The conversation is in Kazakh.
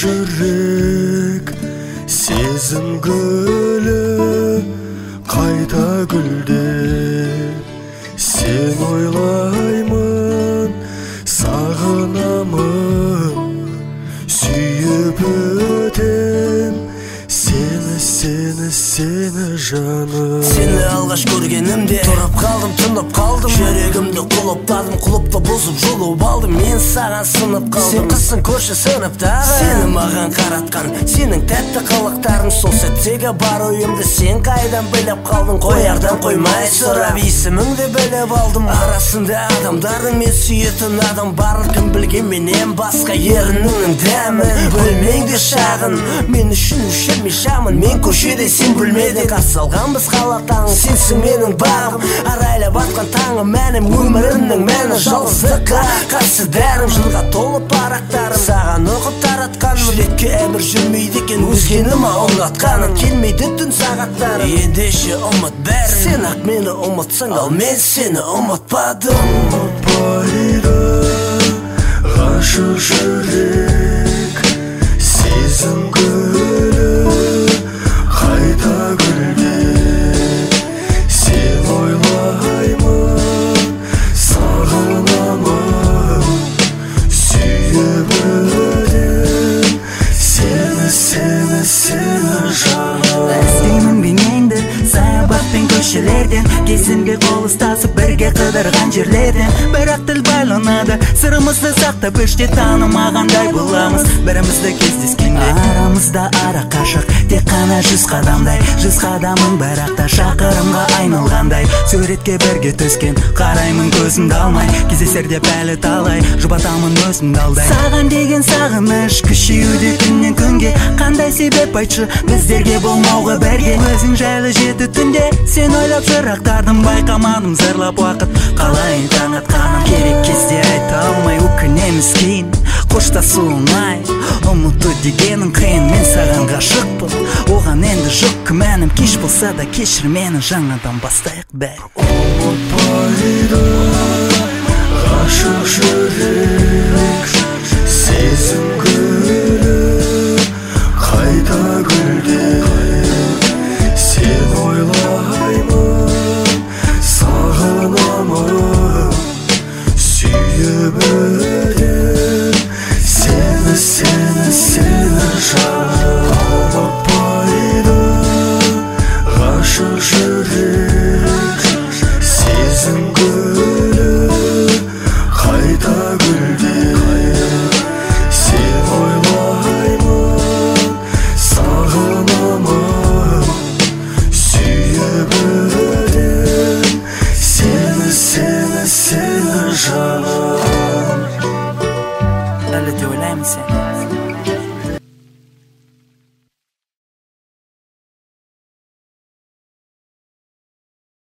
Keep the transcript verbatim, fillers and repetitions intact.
жүрек сезім гүлі қайта гүлде, сен ойлаймын, сағынамын, сүйіп өтем сені, сені, сені жаным. Сені алғаш көргенімде тұрып қалдым, тұнып қалдым, жүрегімді құлыптадым, құлыпты бұзып жұлып алдым. Мен саған сынып қалдым, сен қызсың көрші сыныптағы. Сені маған қаратқан сенің тәтті қылықтарың, сол сәттегі бар ойымды сен қайдан біліп қалдың? Қоярдан қоймай сұрап есіміңді біліп алдым. Арасында адамдардың мен сүйетін адам барын кім білген менен басқа, ерініңнің дәмі бөлмеңде шағын, мен үшін өшірмей шамын. Мен көшеде сен бөлмеде қарсы алғанбыз қалатаң, сенсің менің бағым, арайлап атқан таңым, мәнім өмірімнің мәні. Жалғыздыққа қарсы дәрім, жылға толы парақтарым, саған оқып таратқаным. Жүрекке әмір жүрмейді екен өзгені ма ұнатқаным, келмейді түн сағаттарым. Ендеше ұмыт бәрін, сен ақ мені ұмытсаң, ал мен сені ұмытпадым. Ұмытпайды ғашық жүрек сезім гүлі қайта гүлде, сен ойлаймын, сағынамын, сүйіп өтем сені, сені, сені жаным. Іздеймін бейнеңді саябақпен көшелерден, кезінде қол ұстасып бірге қыдырған жерлерден. Бірақ тіл байланады, сырымызды сақтап іште танымағандай боламыз. Бірімізді кездескенде арамызда ара қашық, тек қана жүз қадамдай. Жүз қадамың бірақ та шақырымға айналғандай. Суретке бірге түскен қараймын көзімді алмай, кездесерде пәлі талай жұбатамын өзімді алдай. Саған деген сағыныш күшеюде күннен күнге, қандай себеп айтшы біздерге болмауға бірге? Өзің жайлы жеті түнде сен ойлап жырақтардым, байқамадым зарлап уақыт қалай таң атқаным. Керек кезде айта алмай өкінеміз кейін, қоштасу оңай, ұмыту дегенің қиын. Мен саған ғашықпын, оған енді жоқ күмәнім, кеш болса да кешір мені, жаңадан бастайық бәрі. Ұмытпайды ғашық жүрек сезім гүлі қайта гүлде, сен ойлаймын, сағынамын, сүйіп өтем сені, сені, сені жаным. Ұмытпайды ғашық жүрек сезім гүлі қайта гүлде, сен ойлаймын, сағынамын, сүйіп өтем сені, сені, сені жаным. Әлі де ойлаймын сені.